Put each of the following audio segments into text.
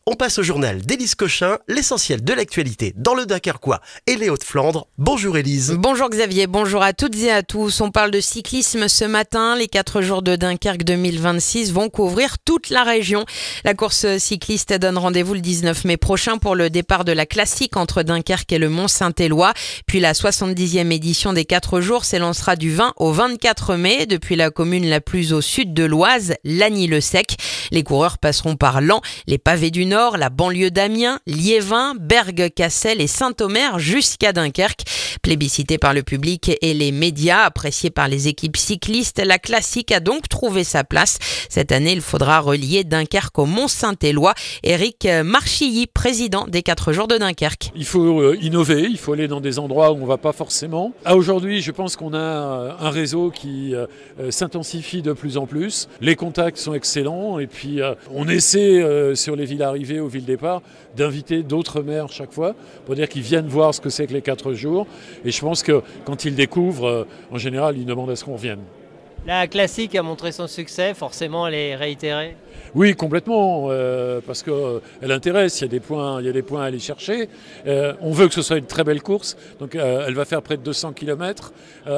On passe au journal d'Élise Cochin, l'essentiel de l'actualité dans le Dunkerquois et les Hauts-de-Flandre. Bonjour Élise. Bonjour Xavier, bonjour à toutes et à tous. On parle de cyclisme ce matin. Les 4 jours de Dunkerque 2026 vont couvrir toute la région. La course cycliste donne rendez-vous le 19 mai prochain pour le départ de la classique entre Dunkerque et le Mont-Saint-Éloi. Puis la 70e édition des 4 jours s'élancera du 20 au 24 mai depuis la commune la plus au sud de l'Oise, Lagny-le-Sec. Les coureurs passeront par Laon, les pavés du Nord, la banlieue d'Amiens, Liévin, Bergues, Cassel et Saint-Omer jusqu'à Dunkerque. Plébiscitée par le public et les médias, appréciée par les équipes cyclistes, la classique a donc trouvé sa place. Cette année, il faudra relier Dunkerque au Mont-Saint-Éloi. Éric Marchilly, président des 4 jours de Dunkerque. Il faut innover, il faut aller dans des endroits où on ne va pas forcément. Aujourd'hui, je pense qu'on a un réseau qui s'intensifie de plus en plus. Les contacts sont excellents et puis on essaie sur les villes arrivées, aux villes départ, d'inviter d'autres maires chaque fois pour dire qu'ils viennent voir ce que c'est que les 4 jours. Et je pense que quand ils découvrent, en général, ils demandent à ce qu'on revienne. La classique a montré son succès, forcément elle est réitérée. Oui, complètement, parce qu'elle intéresse, il y a des points à aller chercher. On veut que ce soit une très belle course, donc elle va faire près de 200 km.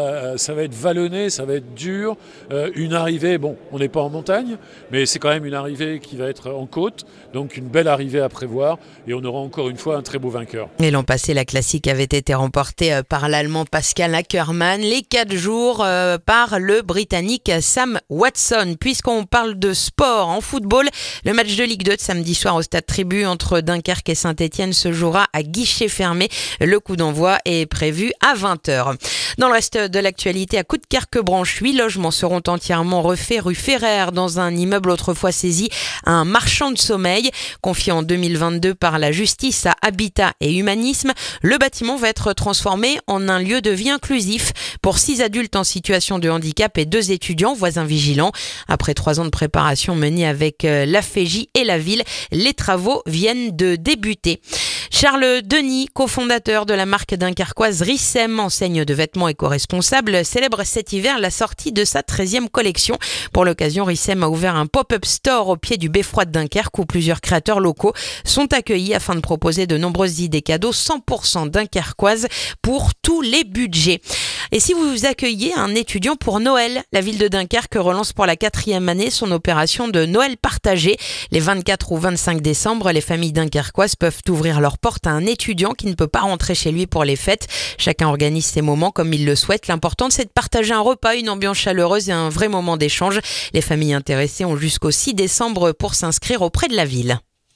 Ça va être vallonné, ça va être dur. Une arrivée, bon, on n'est pas en montagne, mais c'est quand même une arrivée qui va être en côte, donc une belle arrivée à prévoir, et on aura encore une fois un très beau vainqueur. Et l'an passé, la classique avait été remportée par l'Allemand Pascal Ackermann, les 4 jours par le Britannique Sam Watson. Puisqu'on parle de sport en football, le match de Ligue 2 de samedi soir au Stade Tribu entre Dunkerque et Saint-Etienne se jouera à guichet fermé. Le coup d'envoi est prévu à 20h. Dans le reste de l'actualité, à Coudekerque-Branche, 8 logements seront entièrement refaits rue Ferrer dans un immeuble autrefois saisi à un marchand de sommeil. Confié en 2022 par la justice à Habitat et Humanisme, le bâtiment va être transformé en un lieu de vie inclusif pour 6 adultes en situation de handicap et 2 étudiants voisins vigilants. Après 3 ans de préparation menée avec la FEJ et la ville, les travaux viennent de débuter. Charles Denis, cofondateur de la marque dunkerquoise Rissem, enseigne de vêtements éco-responsables, célèbre cet hiver la sortie de sa 13e collection. Pour l'occasion, Rissem a ouvert un pop-up store au pied du beffroi de Dunkerque où plusieurs créateurs locaux sont accueillis afin de proposer de nombreuses idées cadeaux 100% dunkerquoises pour tous les budgets. Et si vous accueillez un étudiant pour Noël, la ville de Dunkerque relance pour la 4e année son opération de Noël partagé. Les 24 ou 25 décembre, les familles dunkerquoises peuvent ouvrir leurs portes à un étudiant qui ne peut pas rentrer chez lui pour les fêtes. Chacun organise ses moments comme il le souhaite. L'important, c'est de partager un repas, une ambiance chaleureuse et un vrai moment d'échange. Les familles intéressées ont jusqu'au 6 décembre pour s'inscrire auprès de la ville.